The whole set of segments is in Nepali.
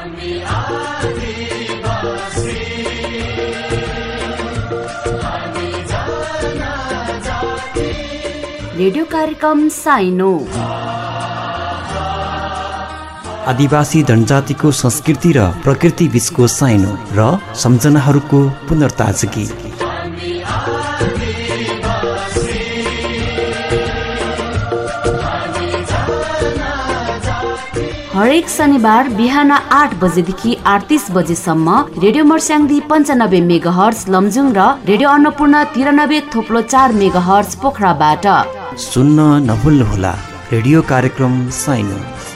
रेडियो कार्यक्रम साइनो आदिवासी जनजातिको संस्कृति र प्रकृति बीचको साइनो र सम्झनाहरूको पुनर्ताजगी। हरेक शनिबार बिहान 8 बजेदेखि 38 बजेसम्म रेडियो मर्स्याङ्दी 95 मेगाहर्ज लमजुङ र रेडियो अन्नपूर्ण 93.4 मेगाहर्ज पोखराबाट सुन्न नभुल्नुहोला रेडियो कार्यक्रम साइनो।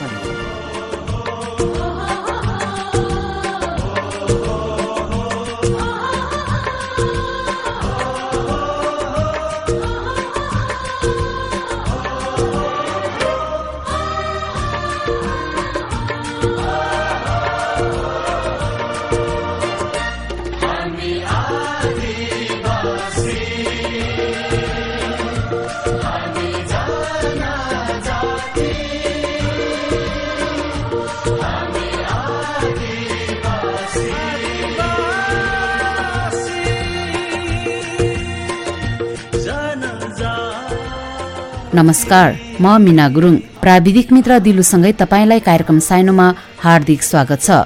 नमस्कार, म मीना गुरुङ। प्राविधिक मित्र दिलुसँगै तपाईंलाई कार्यक्रम साइनोमा हार्दिक स्वागत छ।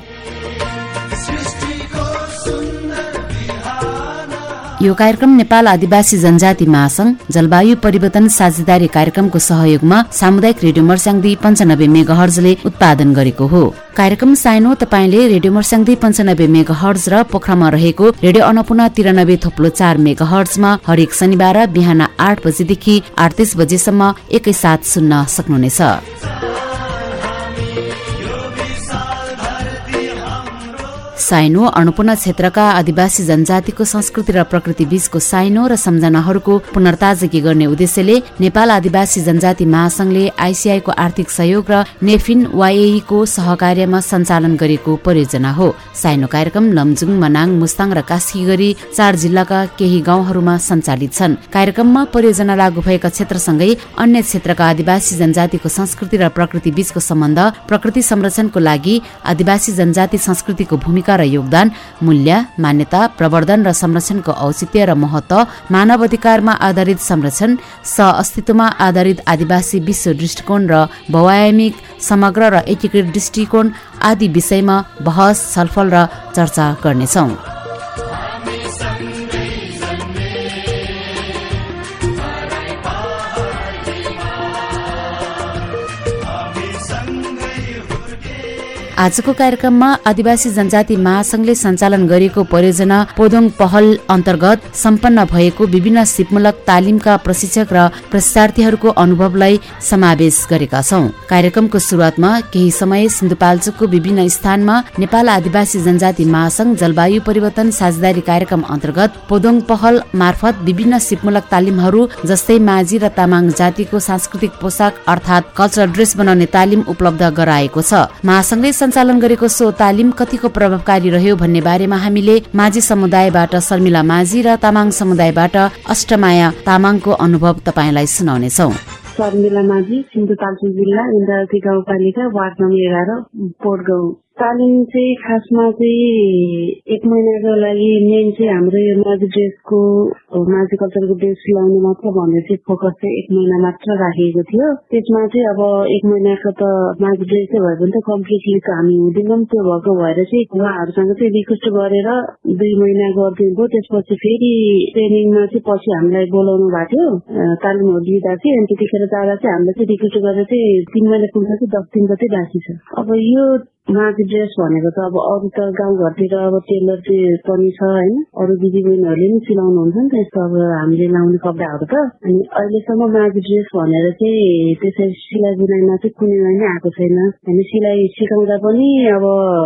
यो कार्यक्रम नेपाल आदिवासी जनजाति महासंघ जलवायु परिवर्तन साझेदारी कार्यक्रमको सहयोगमा सामुदायिक रेडियो मर्स्याङ्दी 95 मेगाहर्जले उत्पादन गरेको हो। कार्यक्रम साइनो तपाईले रेडियो मर्स्याङ्दी 95 मेगाहर्ज र पोखरामा रहेको रेडियो अन्नपूर्ण 93.4 मेगाहर्जमा हरेक शनिबार बिहान 8 बजेदेखि 38 बजेसम्म एकैसाथ सुन्न सक्नुहुनेछ। साइनो अन्नपूर्ण क्षेत्रका आदिवासी जनजातिको संस्कृति र प्रकृति बीचको साइनो र सम्झनाहरूको पुनर्ताजगी गर्ने उद्देश्यले नेपाल आदिवासी जनजाति महासंघले आइसिआई को आर्थिक सहयोग र नेफिन वाइए को सहकार्यमा सञ्चालन गरेको परियोजना हो। साइनो कार्यक्रम लमजुङ, मनाङ, मुस्ताङ र कास्की गरी 4 जिल्लाका केही गाउँहरूमा सञ्चालित छन्। कार्यक्रममा परियोजना लागू भएका क्षेत्रसँगै अन्य क्षेत्रका आदिवासी जनजातिको संस्कृति र प्रकृति बीचको सम्बन्ध, प्रकृति संरक्षणको लागि आदिवासी जनजाति संस्कृतिको भूमिका र योगदान, मूल्य, मान्यता, प्रवर्धन र संरक्षणको औचित्य र महत्व, मानव अधिकारमा आधारित संरक्षण, सह-अस्तित्वमा आधारित आदिवासी विश्व दृष्टिकोण र बहुआयामिक समग्र र एकीकृत दृष्टिकोण आदि विषयमा बहस, छलफल र चर्चा गर्नेछौं। आजको कार्यक्रममा आदिवासी जनजाति महासंघले सञ्चालन गरेको परियोजना पोदोङ पहल अन्तर्गत सम्पन्न भएको विभिन्न सिपमूलक तालिमका प्रशिक्षक र प्रशिक्षार्थीहरूको अनुभवलाई समावेश गरेका छौं। कार्यक्रमको सुरुवातमा केही समय सिन्धुपाल्चोकको विभिन्न स्थानमा नेपाल आदिवासी जनजाति महासंघ जलवायु परिवर्तन साझेदारी कार्यक्रम अन्तर्गत पोदोङ पहल मार्फत विभिन्न सिपमूलक तालिमहरू जस्तै माझी र तामाङ जातिको सांस्कृतिक पोसाक अर्थात कल्चरल ड्रेस बनाउने तालिम उपलब्ध गराएको छ। महासंघले सञ्चालन गरेको सो तालिम कतिको प्रभावकारी रह्यो भन्ने बारेमा हामीले माझी समुदायबाट शर्मिला माझी र तामाङ समुदायबाट अष्टमाया तामाङको अनुभव तपाईलाई सुनाउनेछौं। शर्मिला माझी, सिन्धुपाल्चोक जिल्ला, इन्द्रावती गाउँपालिका, वार्ड नम्बर 11, पोर्ट गाउँ। तालिम चाहिँ खासमा चाहिँ 1 महिनाको लागि मेन चाहिँ हाम्रो यो माझी ड्रेसको माझी कल्चरको ड्रेस सिलाउने मात्र भनेर चाहिँ फोकस चाहिँ 1 महिना मात्र राखिएको थियो। त्यसमा चाहिँ अब 1 महिनाको त माझी ड्रेस भए पनि त कम्प्लिटली त हामी हुँदैनौँ। त्यो भएको भएर चाहिँ उहाँहरूसँग चाहिँ रिक्वेस्ट गरेर 2 महिना गरिदिनु भयो। त्यसपछि फेरि ट्रेनिङमा चाहिँ पछि हामीलाई बोलाउनु भएको थियो तालिमहरू दिँदा चाहिँ, अनि त्यतिखेर जाँदा चाहिँ हामीलाई चाहिँ रिक्वेस्ट गरेर चाहिँ 3 महिना पुग्दा चाहिँ 10 दिन जति राखी छ। अब यो माझी ड्रेस भनेको त अब अरू त गाउँघरतिर अब टेलर चाहिँ पनि छ होइन, अरू दिदीबहिनीहरूले पनि सिलाउनुहुन्छ नि त यस्तो अब हामीले लाउने कपडाहरू त। अनि अहिलेसम्म माझी ड्रेस भनेर चाहिँ त्यसरी सिलाइ बुनाइमा चाहिँ कुनै पनि आएको छैन। हामी सिलाइ सिकाउँदा पनि अब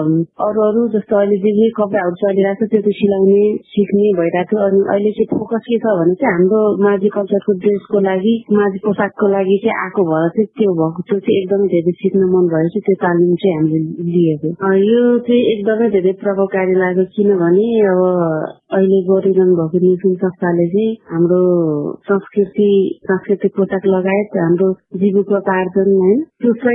अरू जस्तो अहिले जे कपडाहरू चलिरहेको छ त्यो चाहिँ सिलाउने सिक्ने भइरहेको थियो। अनि अहिले चाहिँ फोकस के छ भने चाहिँ हाम्रो माझी कल्चरको ड्रेसको लागि, माझी पोसाकको लागि चाहिँ आएको भएर चाहिँ त्यो भएको त्यो चाहिँ एकदमै धेरै सिक्न मन भयो चाहिँ त्यो तालिम चाहिँ हामीले लिएको। यो चाहिँ एकदमै धेरै प्रभावकारी लाग्यो किनभने अब अहिले गरिरहनु भएको नेफिन संस्थाले चाहिँ हाम्रो सांस्कृतिक पोसाक लगायत हाम्रो जीविकोपार्जन होइन त्यो सहित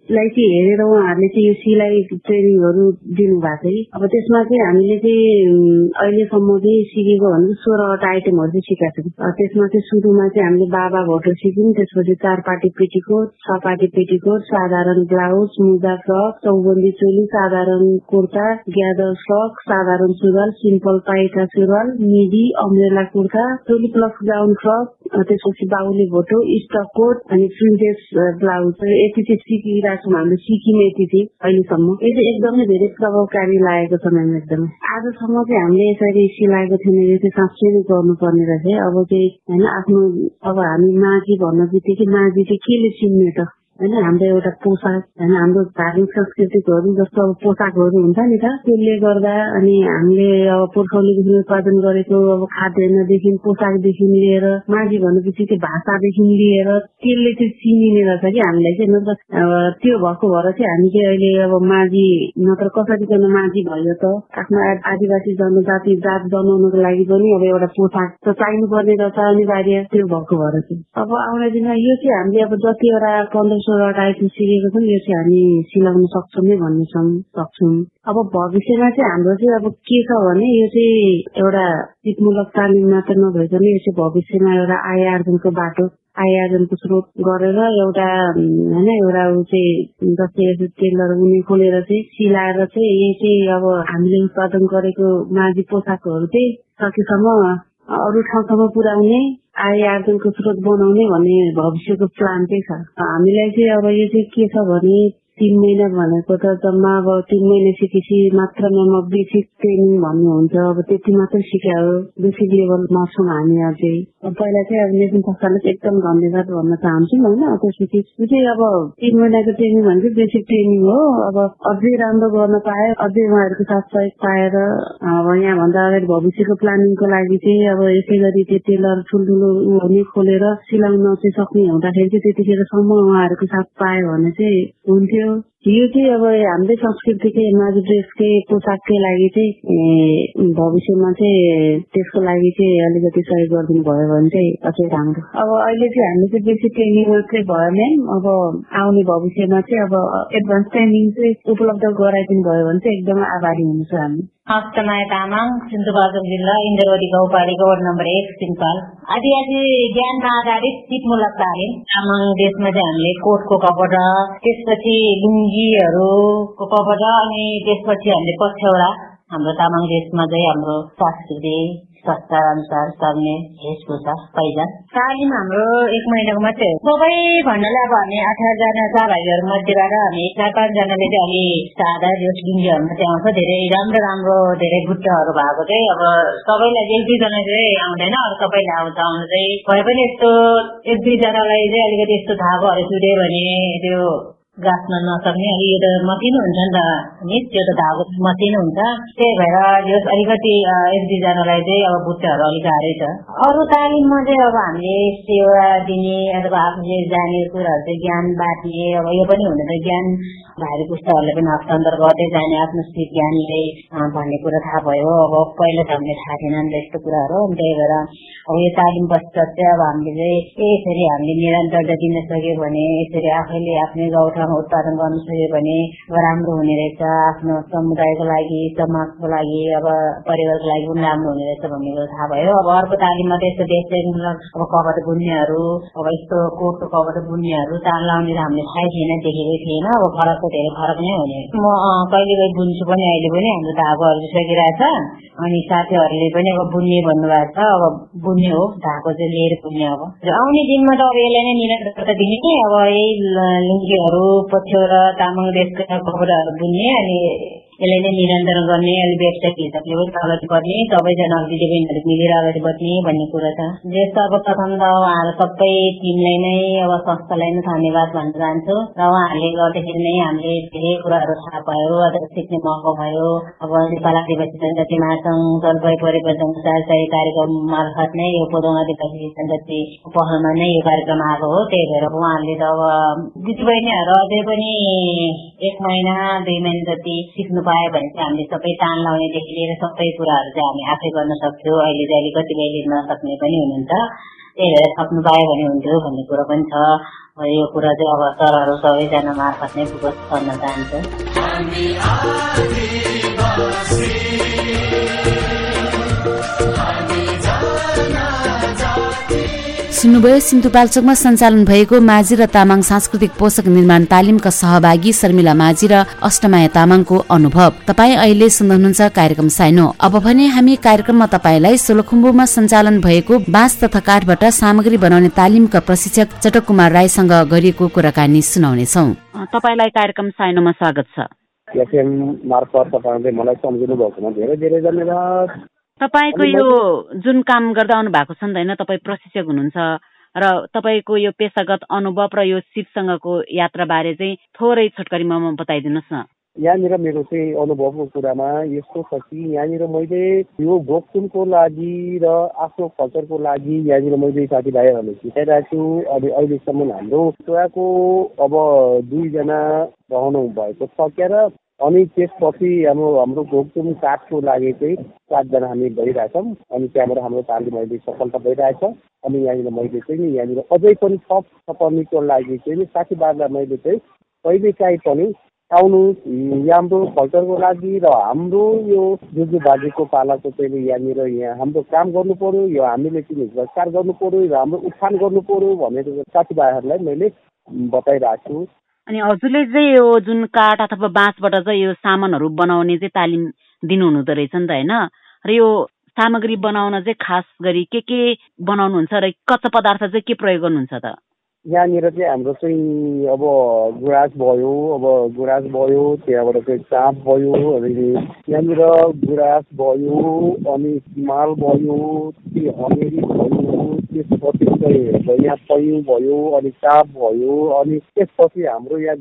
लाई चाहिँ हेरेर उहाँहरूले चाहिँ यो सिलाइ ट्रेनिङहरू दिनुभएको छ। अब त्यसमा चाहिँ हामीले चाहिँ अहिलेसम्म चाहिँ सिकेको भनेको 16वटा आइटमहरू चाहिँ सिकाएको छौँ। त्यसमा चाहिँ सुरुमा चाहिँ हामीले बाबा भोटो सिक्यौँ, त्यसपछि 4 पाटी पेटीकोट, 6 पाटी पेटीकोट, साधारण ब्लाउज, मुजा फ्रक, चौबन्दी चोली, साधारण कुर्ता, ग्यादर फ्रक, साधारण सुरुवाल, सिम्पल पाइटा सुरुवाल, मिडी, अम्ब्रेला कुर्ता, चोली प्लस गाउन फ्रक, त्यसपछि बाहुली भोटो, स्टक कोट अनि प्रिन्टेड ब्लाउज। यति चाहिँ सिकिरहेको छौँ हामीले, सिकिने यति चाहिँ अहिलेसम्म। यो चाहिँ एकदमै धेरै प्रभावकारी लागेको छ म्याम। एकदमै आजसम्म चाहिँ हामीले यसरी सिलाएको थिएन, यो चाहिँ साँच्चै नै गर्नुपर्ने रहेछ। अब चाहिँ होइन आफ्नो अब हामी माझी भन्न बित्तिकै माझी चाहिँ केले चिन्ने त होइन, हाम्रो एउटा पोसाक होइन, हाम्रो धार्मिक संस्कृतिहरू जस्तो अब पोसाकहरू हुन्छ नि त, त्यसले गर्दा अनि हामीले अब पुर्खौलीदेखि उत्पादन गरेको अब खाद्यान्नदेखि पोसाकदेखि लिएर माझी भनेपछि त्यो भाषादेखि लिएर त्यसले चाहिँ चिनिने रहेछ कि हामीलाई चाहिँ। नत्र त्यो भएको भएर चाहिँ हामी चाहिँ अहिले अब माझी नत्र कसरी गर्न माझी भयो त, आफ्नो आदिवासी जनजाति जात बनाउनको लागि पनि अब एउटा पोसाक त चाहिनु पर्ने रहेछ अनिवार्य। त्यो भएको भएर चाहिँ अब आउने दिनमा यो चाहिँ हामीले अब जतिवटा 15-16वटा आइटम सिकेको छौँ यो चाहिँ हामी सिलाउन सक्छौँ नै भन्ने सक्छौँ। अब भविष्यमा चाहिँ हाम्रो चाहिँ अब के छ भने यो चाहिँ एउटा सिपमूलक तालिम मात्र नभइकन यो चाहिँ भविष्यमा एउटा आय आर्जनको बाटो, आय आर्जनको स्रोत गरेर एउटा होइन एउटा ऊ चाहिँ जस्तै टेलर उनी खोलेर चाहिँ सिलाएर चाहिँ यो चाहिँ अब हामीले उत्पादन गरेको माझी पोसाकहरू चाहिँ सकेसम्म अरू ठाउँसम्म पुर्याउने, आय आर्जनको स्रोत बनाउने भन्ने भविष्यको प्लान चाहिँ छ हामीलाई चाहिँ। अब यो चाहिँ के छ भने 3 महिना भनेको त जम्मा अब 3 महिना सिकेपछि मात्र बेसिक ट्रेनिङ भन्ने हुन्छ, अब त्यति मात्र सिकायो, बेसिक लेभलमा छौँ हामी अझै। पहिला चाहिँ अब नेसन संस्थानले चाहिँ एकदम धन्यवाद भन्न चाहन्छौँ होइन। त्यसपछि यो चाहिँ अब 3 महिनाको ट्रेनिङ भनेको बेसिक ट्रेनिङ हो। अब अझै राम्रो गर्न पाए, अझै उहाँहरूको साथ सहयोग पाएर अब यहाँभन्दा अगाडि भविष्यको प्लानिङको लागि चाहिँ अब यसै गरी त्यो टेलर ठुल्ठुलो उनी खोलेर सिलाउन चाहिँ सक्ने हुँदाखेरि चाहिँ त्यतिखेरसम्म उहाँहरूको साथ पायो भने चाहिँ हुन्थ्यो। यो चाहिँ अब हाम्रो संस्कृतिकै माझी ड्रेसकै पोसाककै लागि चाहिँ भविष्यमा चाहिँ त्यसको लागि चाहिँ अलिकति सहयोग गरिदिनु भयो भने चाहिँ अझै राम्रो। अब अहिले चाहिँ हामीले चाहिँ बेसिक ट्रेनिङ मात्रै भयो म्याम। अब आउने भविष्यमा चाहिँ अब एडभान्स ट्रेनिङ चाहिँ उपलब्ध गराइदिनु भयो भने चाहिँ एकदमै आभारी हुनुहुन्छ हामी। हस्तमाया तामाङ, सिन्धुपाल्चोक जिल्ला इन्द्रवती गाउँपालिका वार्ड नम्बर 1 सिम्पाल। आदिवासी ज्ञानमा आधारित सिपमूलक तालिम तामाङ देशमा चाहिँ हामीले कोटको कपडा, त्यसपछि लुङ्गीहरूको कपडा अनि त्यसपछि हामीले पछ्यौरा, हाम्रो तामाङ देशमा चाहिँ हाम्रो संस्कृति संस्कार अनुसार चल्ने वेशभूषा पहिचान। तालिम हाम्रो 1 महिनाको मात्रै हो। सबै भन्नाले अब हामी 18 जना सहभागीहरू मध्येबाट हामी 4-5 जनाले चाहिँ अलि सादा लुङ्गीहरूमा चाहिँ आउँछ। धेरै राम्रो धेरै गुट्टाहरू भएको चाहिँ अब सबैलाई 1-2 जना चाहिँ आउँदैन, अरू सबैलाई आउँछ। आउनु चाहिँ भए पनि यस्तो 1-2 जनालाई चाहिँ अलिकति यस्तो धागोहरू चुड्यो भने त्यो गाँच्न नसक्ने, अलि यो त मसिनो हुन्छ नि त नि, त्यो त धागो मसिनो हुन्छ। त्यही भएर यो अलिकति 1-2 जनालाई चाहिँ अब बुट्टाहरू अलिक गाह्रै छ। अरू तालिममा चाहिँ अब हामीले सेवा दिने अथवा आफूले जाने कुराहरू चाहिँ ज्ञान बाँड्ने, अब यो पनि हुँदैन ज्ञान भारी पुस्ताहरूले पनि हस्तान्तर गर्दै जाने आफ्नो सिप ज्ञानले भन्ने कुरा थाहा भयो। अब पहिला त हामीले थाहा थिएन नि त यस्तो कुराहरू। त्यही भएर अब यो तालिम पश्चात चाहिँ अब हामीले चाहिँ यसरी हामीले निरन्तरता दिन सक्यो भने, यसरी आफैले आफ्नै गाउँठाउँमा उत्पादन गर्न सक्यो भने राम्रो हुने रहेछ। आफ्नो समुदायको लागि, समाजको लागि, अब परिवारको लागि पनि राम्रो हुने रहेछ भन्ने कुरा थाहा भयो। अब अर्को तालिममा त यस्तो देशमूलक अब कपडा बुन्नेहरू, अब यस्तो कोटको कपडा बुन्नेहरू ताल लाउने त हामीले थाहै थिएन, देखेकै थिएन। अब फरक धेरै फरक नै हुने। म कहिले बुन्छु पनि, अहिले पनि हाम्रो धागोहरू सकिरहेछ। अनि साथीहरूले पनि अब बुन्ने भन्नुभएको छ, अब बुन्ने हो, धागो चाहिँ लिएर बुन्ने। अब आउने दिनमा त अब यसलाई नै निरन्तरता दिने कि अब यही लुङ्गीहरू पछ्यौरा तामाङ देशका कपडाहरू बुन्ने अनि यसलाई नै निरन्तर गर्ने, अलि व्यवसायिक हिसाबले पनि अगाडि बढ्ने, सबैजना दिदीबहिनीहरू मिलेर अगाडि बढ्ने भन्ने कुरा छ। जस्तो अब प्रथम त उहाँहरू सबै टिमलाई नै अब संस्थालाई नै धन्यवाद भन्न चाहन्छु। र उहाँहरूले गर्दाखेरि नै हामीले धेरै कुराहरू थाहा भयो, अथवा सिक्ने मौका भयो। अब नेपाल आदिवासी जनजाति महासंघ जलवायु परिवर्तन सहकारी कार्यक्रम मार्फत नै यो पोदोङ आदिवासी जनजाति पहलमा नै यो कार्यक्रम आएको हो। त्यही भएर उहाँहरूले त अब दिदीबहिनीहरू अझै पनि 1 महिना 2 महिना जति सिक्नु पायो भने चाहिँ हामीले सबै तान लाउनेदेखि लिएर सबै कुराहरू चाहिँ हामी आफै गर्न सक्छौँ। अहिले चाहिँ कतिपयले नसक्ने पनि हुनुहुन्छ। त्यही भएर थप्नु पायो भने हुन्थ्यो भन्ने कुरो पनि छ। यो कुरा चाहिँ अब सरहरू सबैजना मार्फत नै फोकस गर्न चाहन्छु। सुन्नुभयो सिन्धुपाल्चोकमा सञ्चालन भएको माझी र तामाङ सांस्कृतिक पोषक निर्माण तालिमका सहभागी शर्मिला माझी र अष्टमाया तामाङको अनुभव। तपाईँ अहिले सुन्नुहुन्छ कार्यक्रम साइनो। अब भने हामी कार्यक्रममा तपाईँलाई सोलुखुम्बुमा सञ्चालन भएको बाँस तथा काठबाट सामग्री बनाउने तालिमका प्रशिक्षक चटक कुमार राईसँग गरिएको कुराकानी सुनाउनेछौँ। तपाईँलाई कार्यक्रम साइनोमा स्वागत छ। एफएम मार्फत तपाईँले मलाई सम्झिनु भएकोमा धेरै धेरै धन्यवाद। तपाईँको यो जुन काम गर्दै आउनु भएको छ नि त होइन, तपाईँ प्रशिक्षक हुनुहुन्छ र तपाईँको यो पेसागत अनुभव र यो सिपसँगको यात्राबारे चाहिँ थोरै छोटकरीमा बताइदिनुहोस् न। यहाँनिर मेरो चाहिँ अनुभवको कुरामा यस्तो छ कि यहाँनिर मैले यो भोकचुनको लागि र आफ्नो कल्चरको लागि यहाँनिर मैले साथीभाइहरूले सिकाइरहेको छु। अनि अहिलेसम्म हाम्रो छोराको अब 2 जना रहनु भएको छ क्या र। अनि त्यसपछि हाम्रो भोकचुम काठको लागि चाहिँ 7 जना हामी भइरहेछौँ। अनि त्यहाँबाट हाम्रो तालिम अहिले सफलता भइरहेछ। अनि यहाँनिर मैले चाहिँ यहाँनिर अझै पनि थप्नको लागि चाहिँ साथीभाइलाई मैले चाहिँ कहिलेकाहीँ पनि आउनु हाम्रो कल्चरको लागि र हाम्रो यो जुजु बाजेको पालाको चाहिँ यहाँनिर यहाँ हाम्रो काम गर्नु पर्यो, यो हामीले चाहिँ संस्कार गर्नु पर्यो र हाम्रो उत्थान गर्नु पर्यो भनेर साथीभाइहरूलाई मैले बताइरहेको छु। अनि हजुरले चाहिँ यो जुन काठ अथवा बाँसबाट चाहिँ यो सामानहरू बनाउने चाहिँ तालिम दिनु हुँदो रहेछ नि त होइन। र यो सामग्री बनाउन चाहिँ खास गरी के बनाउनुहुन्छ र कच्चा पदार्थ चाहिँ के प्रयोग गर्नुहुन्छ त? यहाँनिर चाहिँ हाम्रो चाहिँ अब गुराँस भयो, त्यहाँबाट चाहिँ चाँप भयो, अनि यहाँनिर गुराँस भयो, अनि हिमाल भयो, हनेरी भयो, त्यसपछि चाहिँ यहाँ पयु भयो, अनि चाँप भयो, अनि त्यसपछि हाम्रो यहाँ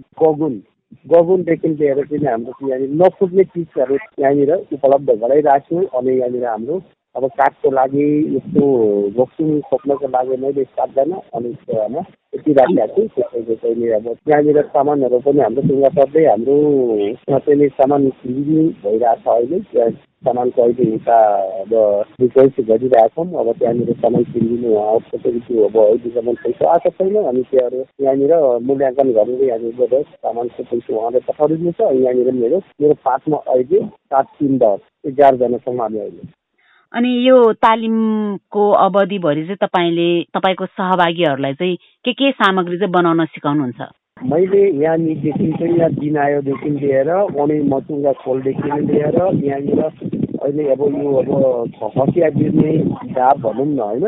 गगुनदेखि लिएर चाहिँ हाम्रो यहाँनिर नफुट्ने चिजहरू यहाँनिर उपलब्ध गराइरहेको छु। अनि यहाँनिर हाम्रो अब काठको लागि यस्तो भोक्चुङ खोप्नको लागि मैले 7 जना अनि सेवामा यति राखेको छु। त्यसैले चाहिँ अब यहाँनिर सामानहरू पनि हाम्रो टुङ्गा पर्दै हाम्रो चाहिँ सामान सिलिङ भइरहेछ। अहिले सामानको अहिले उता अब रिक्वेस्ट गरिरहेछौँ। अब त्यहाँनिर सामान सिलिनु त्यो अब अहिलेसम्म पैसा आएको छैन। अनि त्योहरू यहाँनिर मूल्याङ्कन गरेर यहाँनिर सामानको पैसा उहाँले पठाइदिनु छ। यहाँनिर मेरो पाठमा अहिले 7-3-10 11 जनासम्म हामी अहिले। अनि यो तालिमको अवधिभरि चाहिँ तपाईँको सहभागीहरूलाई चाहिँ के सामग्री चाहिँ बनाउन सिकाउनुहुन्छ? मैले यहाँनिरदेखि चाहिँ यहाँ दिनायोदेखि लिएर अनि मचुङ्गा खोलदेखि लिएर यहाँनिर अहिले अब यो हँसिया बिर्ने डाब भनौँ न होइन,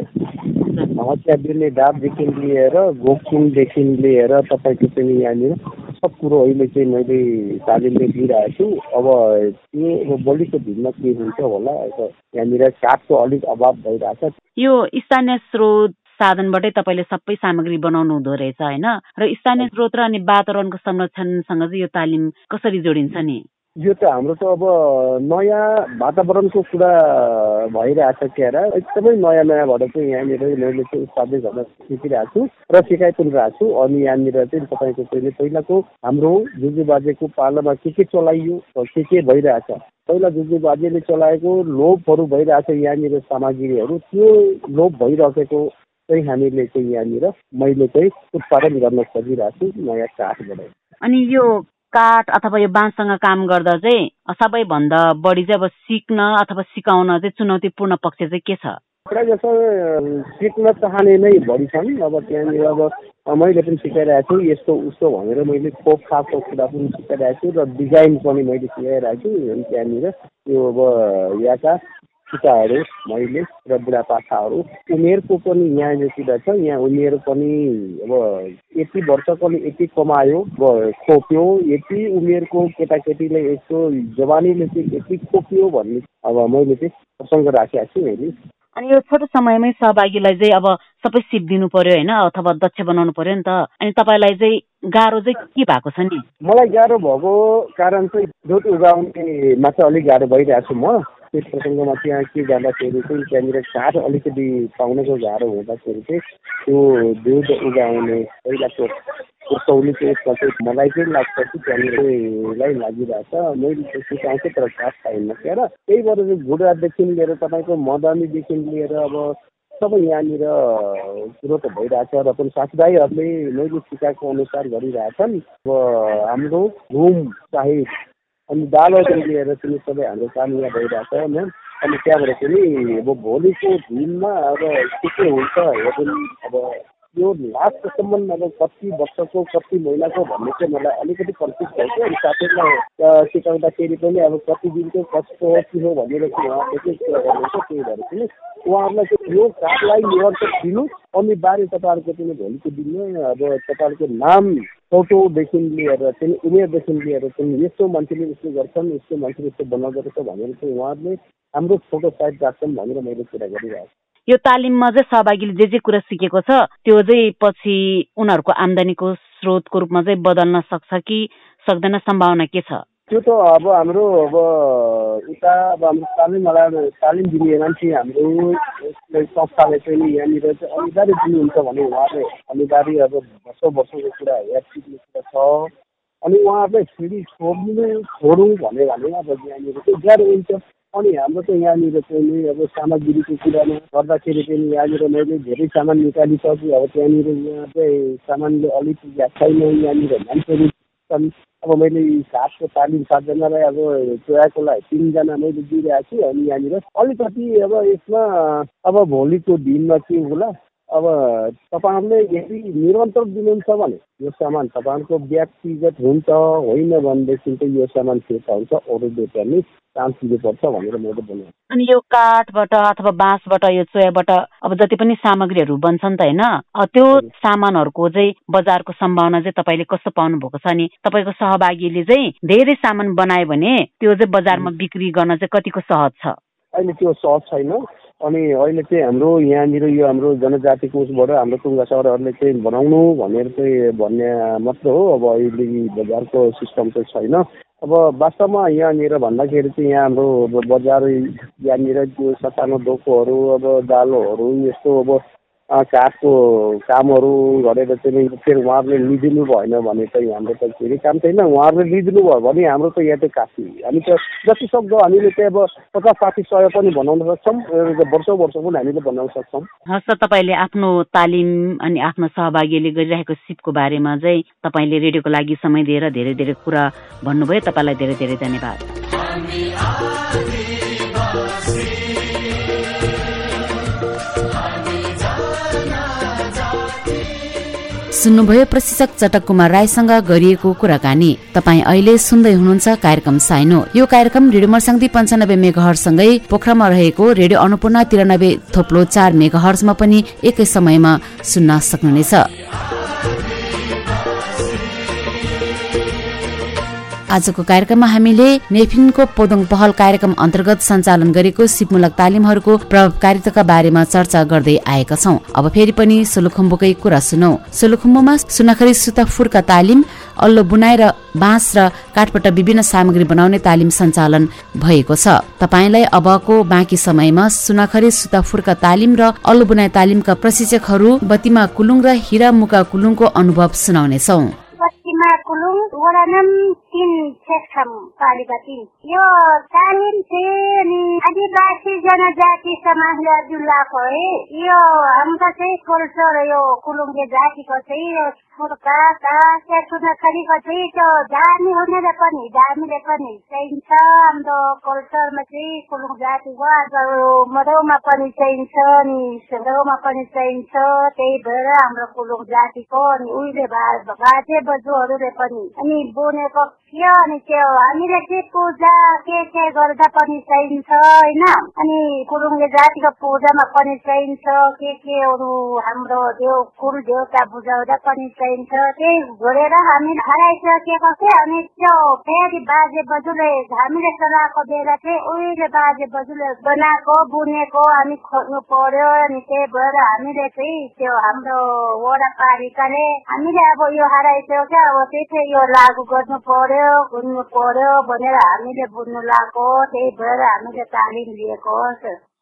हँसिया बिर्ने डाबदेखि लिएर भोकचुङदेखि लिएर तपाईँको चाहिँ यहाँनिर सब कुरो अहिले चाहिँ मैले तालिमले दिइरहेको छु। अब त्यो भोलिको दिनमा के हुन्छ होला, यहाँनिर काठको अलिक अभाव भइरहेछ। यो स्थानीय स्रोत साधनबाटै तपाईँले सबै सामग्री बनाउनु हुँदो रहेछ होइन। र स्थानीय स्रोत र अनि वातावरणको संरक्षणसँग चाहिँ यो तालिम कसरी जोडिन्छ नि? यो त हाम्रो त अब नयाँ वातावरणको कुरा भइरहेछ क्या र। एकदमै नयाँबाट चाहिँ यहाँनिर मैले चाहिँ उत्पादन गर्न सिकिरहेको छु र सिकाइ पनि रहेको छु। अनि यहाँनिर चाहिँ तपाईँको चाहिँ पहिलाको हाम्रो जुजु बाजेको पालामा के चलाइयो, के भइरहेछ, पहिला जुजु बाजेले चलाएको लोभहरू भइरहेछ यहाँनिर सामग्रीहरू, त्यो लोभ भइरहेको चाहिँ हामीले चाहिँ यहाँनिर मैले चाहिँ उत्पादन गर्न खोजिरहेको छु नयाँ काठबाट। अनि यो काठ अथवा यो बाँससँग काम गर्दा चाहिँ सबैभन्दा बढी चाहिँ अब सिक्न अथवा सिकाउन चाहिँ चुनौतीपूर्ण पक्ष चाहिँ के छ? प्रायः जस्तो सिक्न चाहने नै बढी छन्। अब त्यहाँनिर अब मैले पनि सिकाइरहेको छु यस्तो उस्तो भनेर मैले खोप खापको कुरा पनि सिकाइरहेको छु र डिजाइन पनि मैले सिकाइरहेको छु। त्यहाँनिर यो अब यहाँका सिकाहरू मैले र बुढापाकाहरू उमेरको पनि यहाँनिर छ। यहाँ उमेर पनि अब यति वर्षकोले यति कमायो खोप्यो, यति उमेरको केटाकेटीले यस्तो जवानीले चाहिँ यति खोप्यो भन्ने अब मैले चाहिँ प्रसङ्ग राखेको छु मैले। अनि यो छोटो समयमै सहभागीलाई चाहिँ अब सबै सिप दिनु पर्यो होइन, अथवा दक्ष बनाउनु पर्यो नि त। अनि तपाईँलाई चाहिँ गाह्रो चाहिँ के भएको छ नि? मलाई गाह्रो भएको कारण चाहिँ दुध उगाउनेमा चाहिँ अलिक गाह्रो भइरहेको छु म। त्यस प्रसङ्गमा त्यहाँ के जाँदाखेरि चाहिँ त्यहाँनिर काठ अलिकति पाउनको गाह्रो हुँदाखेरि चाहिँ त्यो दुध उगाउने पहिलाको उसौली चाहिँ यसमा चाहिँ मलाई चाहिँ लाग्छ कि त्यहाँनिरलाई लागिरहेछ। मैले चाहिँ सिकाउँछु तर काठ पाइन्न क्या र। त्यही भएर चाहिँ घुँडादेखि लिएर तपाईँको मदनीदेखि लिएर अब सबै यहाँनिर कुरो त भइरहेछ र पनि साथीभाइहरूले मैले सिकाएको अनुसार गरिरहेछन्। अब हाम्रो घुम चाहे अनि दालोदेखि लिएर पनि सबै हाम्रो काम यहाँ भइरहेछ होइन। अनि त्यहाँबाट पनि अब भोलिको दिनमा अब के हुन्छ हेर्नु अब यो लास्टसम्म अब कति वर्षको कति महिनाको भन्ने चाहिँ मलाई अलिकति कन्फ्युज भयो। अनि साथीलाई सिकाउँदाखेरि पनि अब कति दिनको कस्तो के हो भनेर चाहिँ उहाँले चाहिँ कुरा गर्नुहुन्छ। त्यही भएर पनि उहाँहरूलाई चाहिँ यो कामलाई निरन्तर दिनु अनिवार्य। तपाईँहरूको पनि भोलिको दिनमा अब तपाईँहरूको नाम फोटोदेखि लिएर चाहिँ उमेरदेखि लिएर चाहिँ यस्तो मान्छेले यस्तो गर्छन् यस्तो मान्छेले यस्तो बनाउँदो रहेछ भनेर चाहिँ उहाँहरूले हाम्रो फोटो साइड राख्छन् भनेर मैले कुरा गरिरहेको छु। यो तालिममा चाहिँ सहभागीले जे कुरा सिकेको छ त्यो चाहिँ पछि उनीहरूको आम्दानीको स्रोतको रूपमा चाहिँ बदल्न सक्छ कि सक्दैन, सम्भावना के छ? त्यो त अब हाम्रो अब उता अब हाम्रो तालिम दिने मान्छे हाम्रो संस्थाले चाहिँ यहाँनिर चाहिँ अनिवार्य दिनुहुन्छ भने उहाँले अनिवार्य अब वर्षको कुरा याद सिक्ने कुरा छ। अनि उहाँहरूलाई फेरि छोडौँ भने अब यहाँनिर चाहिँ गाह्रो हुन्छ। अनि हाम्रो चाहिँ यहाँनिर चाहिँ अब सामग्रीको कुरामा गर्दाखेरि चाहिँ यहाँनिर मैले धेरै सामान निकालिसकेँ। अब त्यहाँनिर यहाँ चाहिँ सामानले अलिक छैन। यहाँनिर मान्छेहरू छन्। अब मैले सातको तालिम 7जनालाई अब चोयाको लागि 3जना मैले दिइरहेको छु। अनि यहाँनिर अलिकति अब यसमा अब भोलिको दिनमा के होला अब तपाईँहरूले यदि निरन्तर दिनुहुन्छ भने यो सामान तपाईँहरूको व्यक्तिगत हुन्छ, होइन भनेदेखि चाहिँ यो सामान फिर्ता हुन्छ, अरूले पनि चान्स दिनुपर्छ भनेर मैले बनाएँ। अनि यो काठबाट अथवा बाँसबाट यो चोयाबाट अब जति पनि सामग्रीहरू बन्छन् त होइन, त्यो सामानहरूको चाहिँ बजारको सम्भावना चाहिँ तपाईँले कस्तो पाउनु भएको छ? अनि तपाईँको सहभागीले चाहिँ धेरै सामान बनायो भने त्यो चाहिँ बजारमा बिक्री गर्न चाहिँ कतिको सहज छ? अहिले त्यो सहज छैन। अनि अहिले चाहिँ हाम्रो यहाँनिर यो हाम्रो जनजातिको उसबाट हाम्रो टुङ्गा सहरहरूले चाहिँ बनाउनु भनेर चाहिँ भन्ने मात्र हो। अब अहिले बजारको सिस्टम चाहिँ छैन। अब वास्तवमा यहाँनिर भन्दाखेरि चाहिँ यहाँ हाम्रो बजार यहाँनिर त्यो ससानो डोकोहरू अब दालोहरू यस्तो अब काठको कामहरू गरेर चाहिँ फेरि उहाँहरूले लिइदिनु भएन भने चाहिँ हाम्रो त फेरि काम छैन। उहाँहरूले लिइदिनु भयो भने हाम्रो त यहाँ चाहिँ काफी। हामी त जति सक्दो हामीले चाहिँ अब 50-60-100 पनि बनाउन सक्छौँ। वर्ष पनि हामीले बनाउन सक्छौँ। हस्, तपाईँले आफ्नो तालिम अनि आफ्नो सहभागीले गरिरहेको सिपको बारेमा चाहिँ तपाईँले रेडियोको लागि समय दिएर धेरै धेरै कुरा भन्नुभयो। तपाईँलाई धेरै धेरै धन्यवाद। सुन्नुभयो प्रशिक्षक चटक कुमार राईसँग गरिएको कुराकानी। तपाईँ अहिले सुन्दै हुनुहुन्छ कार्यक्रम साइनो। यो कार्यक्रम रेडियो मर्साङ्दी 95 मेगाहर्जसँगै पोखरामा रहेको रेडियो अन्नपूर्ण 93.4 मेगाहर्जमा पनि एकै समयमा सुन्न सक्नुहुनेछ। आजको कार्यक्रममा हामीले नेफिनको पोदोङ पहल कार्यक्रम अन्तर्गत सञ्चालन गरेको सिपमूलक तालिमहरूको प्रभावकारिताका बारेमा चर्चा गर्दै आएका छौं। अब फेरि पनि सोलुखुम्बुकै कुरा सुनौ। सोलुखुम्बुमा सुनाखरी सुताफुरका तालिम, अल्लो बुनाइ र बाँस र काठबाट विभिन्न सामग्री बनाउने तालिम सञ्चालन भएको छ। तपाईलाई अबको बाँकी समयमा सुनाखरी सुताफुरका तालिम र अल्लो बुनाइ तालिमका प्रशिक्षकहरू बतिमा कुलुङ र हिरा मुका कुलुङको अनुभव सुनाउनेछौ। बत्तीमा कुलुङ वडा नम्बर 3 सेक्सन पालिका 3। यो तालिम चाहिँ अनि आदिवासी जनजाति समाजले जुलाको है। यो हाम्रो चाहिँ कल्चर यो कुलुङे जातिको चाहिँ फुर्का सुनाखरीको चाहिँ त्यो दामी हुनेले पनि दामीले पनि चाहिन्छ। हाम्रो कल्चरमा चाहिँ कुलुङ जातिको मरौमा पनि चाहिन्छ अनि सदौमा पनि चाहिन्छ। त्यही भएर हाम्रो कुलुङ जातिको अनि उहिले बाजे बजूहरूले पनि अनि बुनेको थियो। अनि त्यो हामीले चाहिँ पूजा के गर्दा पनि चाहिन्छ होइन। अनि कुलुङले जातिको पूजामा पनि चाहिन्छ। केहरू हाम्रो कुल देवता बुझाउँदा पनि चाहिन्छ। त्यही गरेर हामी हराइसकेको थियो। अनि त्यो फेरि बाजे बजूले हामीले चलाएको बेला चाहिँ उहिले बाजे बजूले बनाएको बुनेको हामी खोज्नु पर्यो। अनि त्यही भएर हामीले चाहिँ त्यो हाम्रो वडा पालिकाले हामीले अब यो हराइसक्यो क्या, अब त्यही चाहिँ यो लागू गर्नु पर्यो बुन्नु पर्यो भनेर हामीले बुन्नु लागेको। त्यही भएर हामीले तालिम लिएको।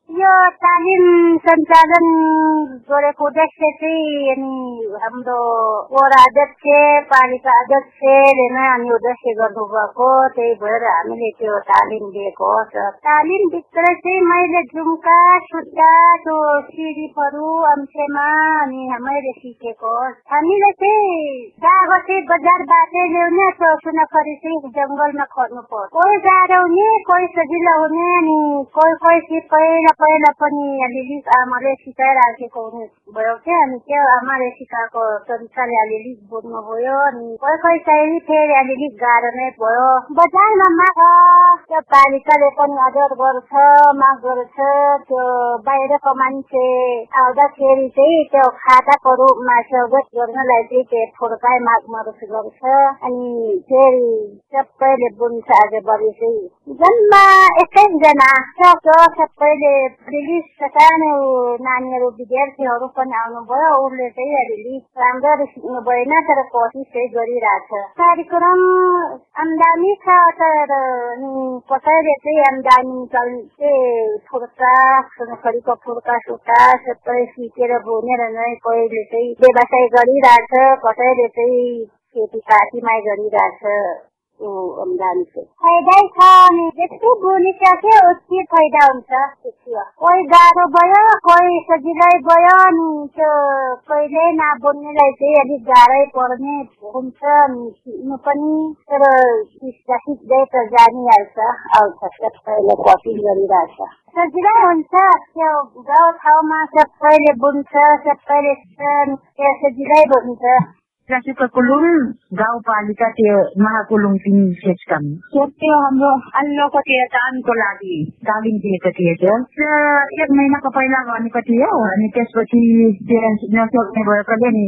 यो तालिम सञ्चालन गरेको उद्देश्य चाहिँ अनि हाम्रो वडा अध्यक्ष पालिका अध्यक्षले नै हामी उद्देश्य गर्नुभएको, त्यही भएर हामीले त्यो तालिम दिएको हो। तालिमभित्र चाहिँ मैले झुम्का सुत्ता त्यो सिरिपहरू अंशमा अनि मैले सिकेको। हामीले चाहिँ दागो चाहिँ बजारबाट ल्याउने, त्यो सुनखरी चाहिँ जङ्गलमा खोज्नु पर्छ। कोही गाह्रो हुने, कोही सजिलो हुने, अनि कोही चाहिँ पहिला पनि अलिअलि आमाले सिकाइराखेको हुने भयो क्या। अनि त्यो आमाले सिकाएको तरिकाले अलिअलि बुझ्नु भयो। अनि कोही चाहिँ फेरि अलिअलि गाह्रो नै भयो। बजारमा माग त्यो पालिकाले पनि आदर गर्छ, माग गर्छ। त्यो बाहिरको मान्छे आउँदाखेरि चाहिँ त्यो खाताको रूपमा स्वागत गर्नलाई चाहिँ त्यो फुर्काइ माग गर्छ। अनि फेरि सबैले बुन्छ। आजभरि चाहिँ जम्मा 21 जना सबैले सानो नानीहरू विद्यार्थीहरू पनि आउनुभयो। उसले चाहिँ अलिअलि राम्ररी सिक्नु भएन, तर कोसिस चाहिँ गरिरहेछ। कार्यक्रम आम्दानी छ, तर कसैले चाहिँ आम्दानी चाहिँ फुर्का सुनखरीको फुर्का सुक्का सबै सिकेर बुनेर नै कोहीले चाहिँ व्यवसाय गरिरहेछ, कसैले चाहिँ खेतीपातीमा गरिरहेछ। फाइदै छ। अनि जति बुनिसक्यो उति फाइदा हुन्छ। कोही गाह्रो भयो, कोही सजिलै भयो। अनि त्यो कहिले नबुन्नेलाई चाहिँ अलिक गाह्रै पर्ने हुन्छ सिक्नु पनि, तर सिक्दै त जानिहाल्छ, आउँछ। सबैले कोसिस गरिरहेछ, सजिलै हुन्छ। त्यो गाउँ ठाउँमा सबैले बुन्छ, सबैले सजिलै हुन्छ। कुलुङ गाउँपालिका त्यो महाकुलुङ 3 सेक्सन त्यो हाम्रो अल्लोको त्यो कामको लागि तालिम दिएको थियो। 1 महिनाको पहिला भनेको थियो। अनि त्यसपछि नसक्ने भएकोले नि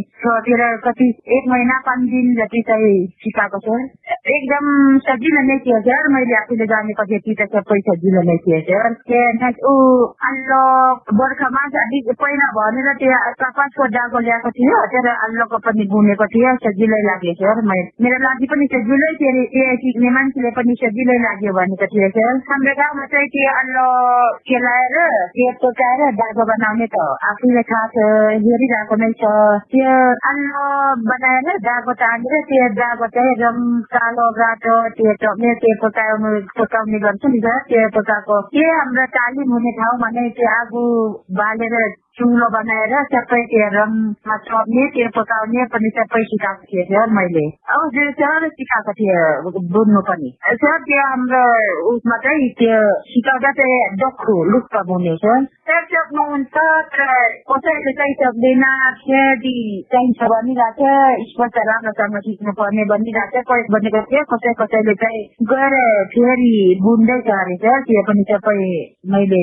कति 1 महिना 5 दिन जति चाहिँ सिकाएको छ। एकदम सजिलो नै थियो सर। मैले आफूले जानेको जति त सबै सजिलो नै थियो सर। अल्लो बर्खामा अलिक पहिला भनेर त्यो कपासको डागो ल्याएको थियो, तर अल्लोको पनि बुनेको थियो। सजिलै लाग्यो सर। मेरो लागि पनि सजिलै थियो, त्यो सिक्ने मान्छेले पनि सजिलै लाग्यो भनेको थियो सर। हाम्रो गाउँमा चाहिँ त्यो अल्लो केलाएर त्यो टोकाएर डागो बनाउने त आफूले थाहा छ, हेरिरहेको नै छ। त्यो अल्लो बनाएर डागो तानेर त्यो डागो चाहिँ रङ कालो रातो त्यो टक्ने त्यो पकाउने गर्छ नि सर। त्यो पकाएको त्यो हाम्रो तालिम हुने ठाउँमा नै त्यो आगो बालेर चुलो बनाएर सबै त्यो रङमा चप्ने त्यो पकाउने पनि सबै सिकाएको थिएँ सर मैले। अब सर सिकाएको थिएँ बुन्नु पनि सर। त्यो हाम्रो उसमा चाहिँ त्यो सिकाउँदा चाहिँ डक्खु लुक्क बुने सर। सक्नुहुन्छ, तर कसैले चाहिँ सक्दैन, फेरि चाहिन्छ भनिरहेछ, स्पष्ट राम्रोसँग सिक्नु पर्ने भनिरहेछ। कोही भनेको थियो, कसैले चाहिँ गएर फेरि बुन्दैछ अरे सर। त्यो पनि सबै मैले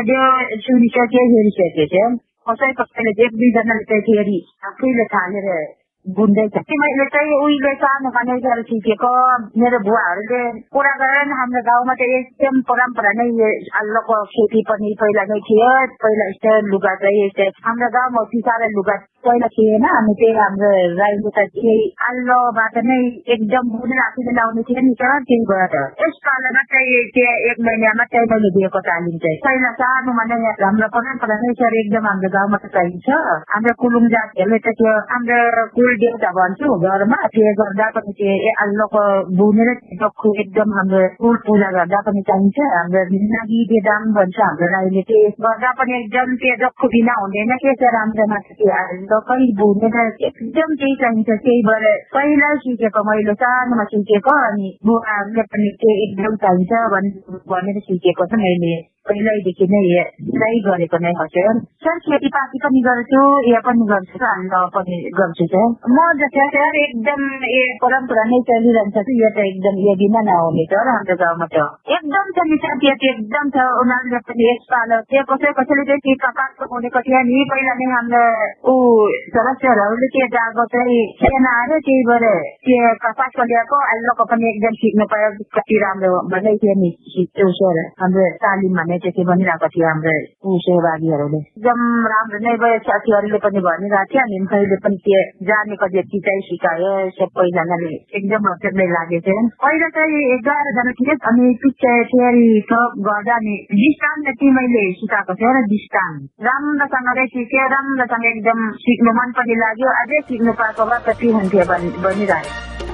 सुनिसकेँ, हेरिसकेँ सर। कसैले 1-2 जनाले चाहिँ फेरि आफैले थालेर बुन्दैछ। मैले चाहिँ उहिले सानोमा नै गरेर सिकेको। मेरो बुवाहरूले कुरा गरेर हाम्रो गाउँमा चाहिँ एकदम परम्परा नै अल्लोको खेती पनि पहिला नै थियो। पहिला यस्तो लुगा चाहिँ यस्तो हाम्रो गाउँमा साह्रै लुगा पहिला थिएन। अनि त्यही हाम्रो राईले त त्यही अल्लोबाट नै एकदम बुनेर आफूले लाउने थियो नि सर। त्यही भएर यसपालमा चाहिँ त्यो 1 महिनामा चाहिँ मैले दिएको तालिम चाहिँ पहिला सानोमा नै हाम्रो परम्परा नै सर। एकदम हाम्रो गाउँमा त चाहिन्छ। हाम्रो कुलुङ जातिहरूले त त्यो हाम्रो कुल देउता भन्छु घरमा, त्यो गर्दा पनि त्यो अल्लोको बुनेर डक्खु एकदम हाम्रो कुल पूजा गर्दा पनि चाहिन्छ। हाम्रो नागी बेदाम भन्छ हाम्रो राईले, त्यो गर्दा पनि एकदम त्यो डक्खु बिना हुँदैन के सर। हाम्रोमा त्यो कहीँ बुनेर एकदम त्यही चाहिन्छ। त्यही भएर पहिला सिकेको मैले सानोमा सिकेको। अनि बुवाहरूले पनि त्यो एकदम चाहिन्छ भनेर सिकेको छ मैले। पहिल्यैदेखि नै ट्राई गरेको नै हो सर। खेतीपाती पनि गर्छु, यो पनि गर्छु, अन्न पनि गर्छु सर। म जस्तो सर एकदम परम्परा नै चलिरहन्छ। यो त एकदम यो बिना नहुने सर। हाम्रो गाउँमा त एकदम छ नि सर। त्यो एकदम छ। उनीहरूले पनि यसपाल त्यो कसैले चाहिँ कपासको बुनेको थियो नि पहिला नै। हाम्रो सदस्यहरूले त्यो जागो चाहिँ थिएन अरे, त्यही भएर त्यो कपासको ल्याएको अल्लोको पनि एकदम सिक्नु पायो। कति राम्रो भन्दै थियो नि सिक्छु सर हाम्रो तालिममा नै भन्ने चाहिँ भनिरहेको थियो हाम्रो सहभागीहरूले। एकदम राम्रो नै भयो, साथीहरूले पनि भनिरहेको थियो अनि मैले पनि त्यो जानेको जति चाहिँ सिकायो सबैजनाले एकदम अचम्मै लागेको थियो। पहिला चाहिँ 11 जना थिए अनि पछि फेरि थप गर्दा नि डिस्टान्स चाहिँ मैले सिकाएको थियो र डिस्टान्स राम्रोसँगले सिकेँ, राम्रोसँग एकदम सिक्नु मन पनि लाग्यो। अझै सिक्नु पाएको भए कति हुन्थ्यो भनिरहेको।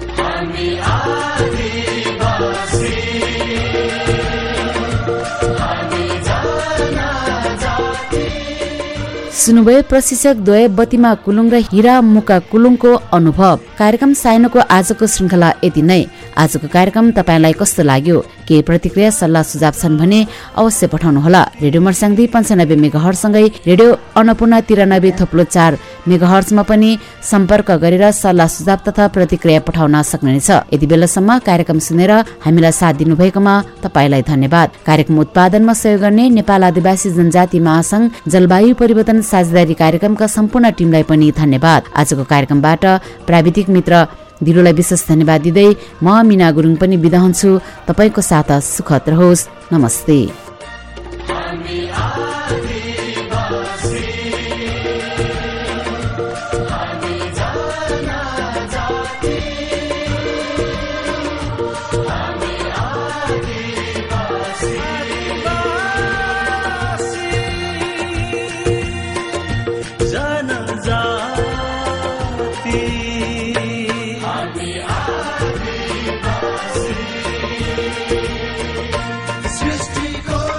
सुन्नुभयो प्रशिक्षक द्वय बतिमा कुलुङ र हिरा मुका कुलुङको अनुभव। कार्यक्रम साइनोको आजको श्रृङ्खला यति नै। आजको कार्यक्रम तपाईलाई कस्तो लाग्यो? केही प्रतिक्रिया सल्लाह सुझाव छन् भने अवश्य पठाउनुहोला। रेडियो मर्स्याङ 95 मेगाहर्जसँगै रेडियो अन्नपूर्ण 93.4 मेगाहर्जमा पनि सम्पर्क गरेर सल्लाह सुझाव तथा प्रतिक्रिया पठाउन सक्नुहुनेछ। यति बेलासम्म कार्यक्रम सुनेर हामीलाई साथ दिनुभएकोमा तपाईलाई धन्यवाद। कार्यक्रम उत्पादनमा सहयोग गर्ने नेपाल आदिवासी जनजाति महासंघ जलवायु परिवर्तन साझेदारी कार्यक्रमका सम्पूर्ण टिमलाई पनि धन्यवाद। आजको कार्यक्रमबाट प्राविधिक मित्र दिलुलाई विशेष धन्यवाद दिँदै म मिना गुरुङ पनि बिदा हुन्छु। तपाईको साथ सुखद रहोस्। नमस्ते। सृष्टिको